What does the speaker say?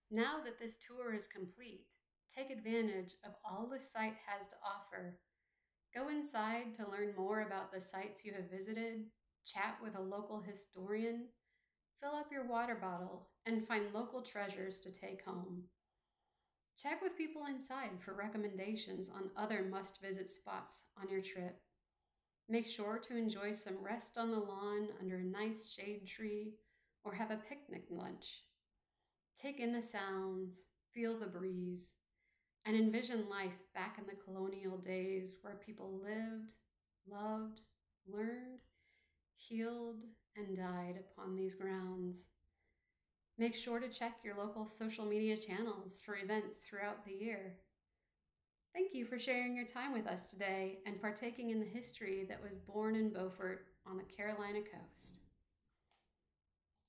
Now that this tour is complete, take advantage of all the site has to offer. Go inside to learn more about the sites you have visited, chat with a local historian, fill up your water bottle, and find local treasures to take home. Check with people inside for recommendations on other must visit spots on your trip. Make sure to enjoy some rest on the lawn under a nice shade tree or have a picnic lunch. Take in the sounds, feel the breeze, and envision life back in the colonial days where people lived, loved, learned, healed, and died upon these grounds. Make sure to check your local social media channels for events throughout the year. Thank you for sharing your time with us today and partaking in the history that was born in Beaufort on the Carolina coast.